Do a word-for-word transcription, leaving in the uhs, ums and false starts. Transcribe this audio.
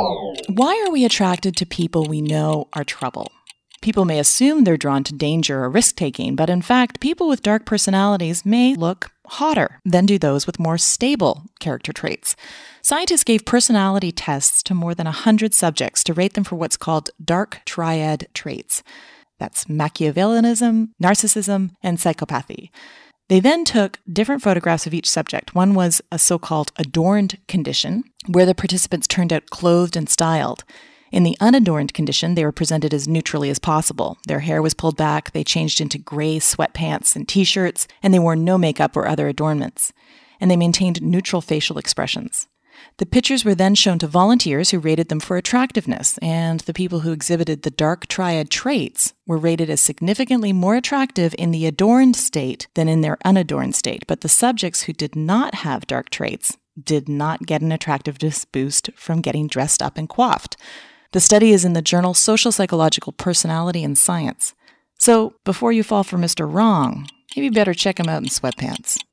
Why are we attracted to people we know are trouble? People may assume they're drawn to danger or risk-taking, but in fact, people with dark personalities may look hotter than do those with more stable character traits. Scientists gave personality tests to more than one hundred subjects to rate them for what's called dark triad traits. That's Machiavellianism, narcissism, and psychopathy. They then took different photographs of each subject. One was a so-called adorned condition, where the participants turned out clothed and styled. In the unadorned condition, they were presented as neutrally as possible. Their hair was pulled back, they changed into gray sweatpants and t-shirts, and they wore no makeup or other adornments. And they maintained neutral facial expressions. The pictures were then shown to volunteers who rated them for attractiveness, and the people who exhibited the dark triad traits were rated as significantly more attractive in the adorned state than in their unadorned state. But the subjects who did not have dark traits did not get an attractiveness boost from getting dressed up and coiffed. The study is in the journal Social Psychological Personality and Science. So, before you fall for Mister Wrong, maybe better check him out in sweatpants.